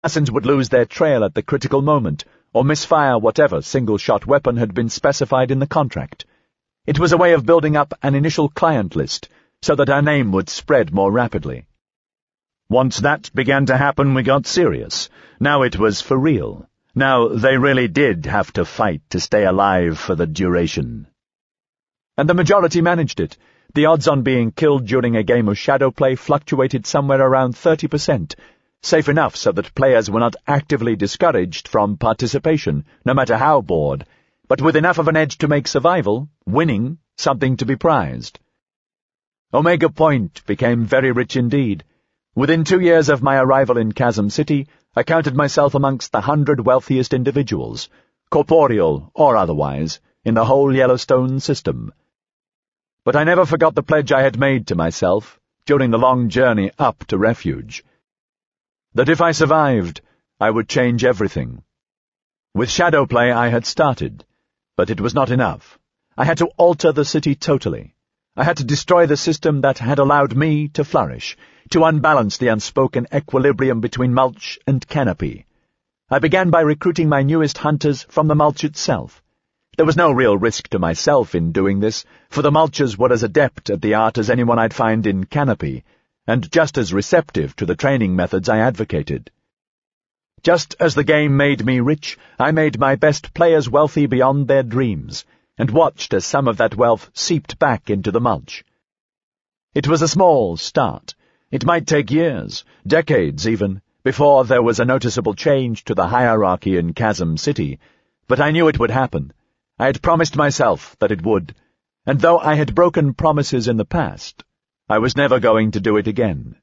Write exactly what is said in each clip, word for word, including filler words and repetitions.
assassins would lose their trail at the critical moment, or misfire whatever single-shot weapon had been specified in the contract. It was a way of building up an initial client list, so that our name would spread more rapidly. Once that began to happen, we got serious. Now it was for real. Now they really did have to fight to stay alive for the duration. And the majority managed it. The odds on being killed during a game of shadow play fluctuated somewhere around thirty percent, safe enough so that players were not actively discouraged from participation, no matter how bored, but with enough of an edge to make survival, winning, something to be prized. Omega Point became very rich indeed. Within two years of my arrival in Chasm City, I counted myself amongst the hundred wealthiest individuals, corporeal or otherwise, in the whole Yellowstone system. But I never forgot the pledge I had made to myself during the long journey up to refuge. That if I survived, I would change everything. With shadow play I had started, but it was not enough. I had to alter the city totally. I had to destroy the system that had allowed me to flourish, to unbalance the unspoken equilibrium between mulch and canopy. I began by recruiting my newest hunters from the mulch itself. There was no real risk to myself in doing this, for the mulchers were as adept at the art as anyone I'd find in canopy, and just as receptive to the training methods I advocated. Just as the game made me rich, I made my best players wealthy beyond their dreams, and watched as some of that wealth seeped back into the mulch. It was a small start. It might take years, decades even, before there was a noticeable change to the hierarchy in Chasm City, but I knew it would happen. I had promised myself that it would, and though I had broken promises in the past, I was never going to do it again.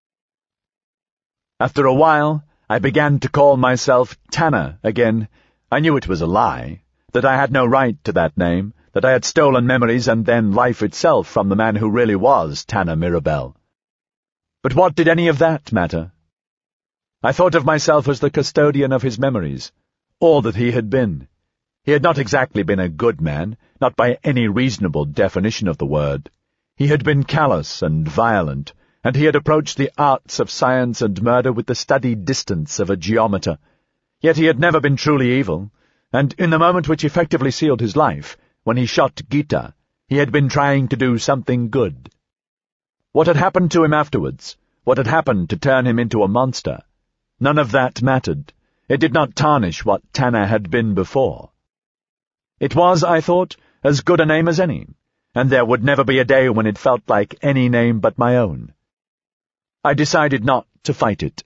After a while, I began to call myself Tanner again. I knew it was a lie, that I had no right to that name, that I had stolen memories and then life itself from the man who really was Tanner Mirabell. But what did any of that matter? I thought of myself as the custodian of his memories, all that he had been. He had not exactly been a good man, not by any reasonable definition of the word. He had been callous and violent, and he had approached the arts of science and murder with the studied distance of a geometer. Yet he had never been truly evil, and in the moment which effectively sealed his life, when he shot Gita, he had been trying to do something good. What had happened to him afterwards, what had happened to turn him into a monster, none of that mattered. It did not tarnish what Tanner had been before. It was, I thought, as good a name as any, and there would never be a day when it felt like any name but my own. I decided not to fight it.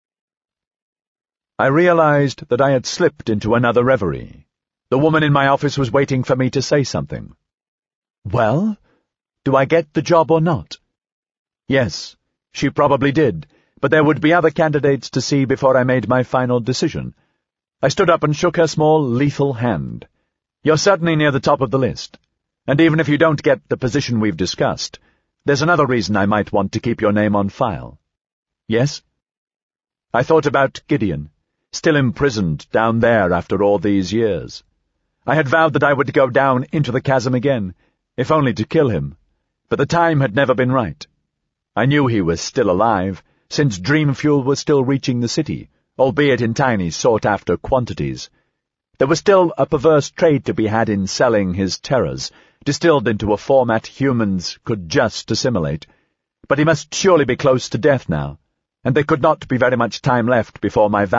I realized that I had slipped into another reverie. The woman in my office was waiting for me to say something. Well, do I get the job or not? Yes, she probably did, but there would be other candidates to see before I made my final decision. I stood up and shook her small, lethal hand. You're certainly near the top of the list, and even if you don't get the position we've discussed, there's another reason I might want to keep your name on file. Yes? I thought about Gideon, still imprisoned down there after all these years. I had vowed that I would go down into the chasm again, if only to kill him, but the time had never been right. I knew he was still alive, since Dream Fuel was still reaching the city, albeit in tiny, sought-after quantities. There was still a perverse trade to be had in selling his terrors, distilled into a format humans could just assimilate. But he must surely be close to death now, and there could not be very much time left before my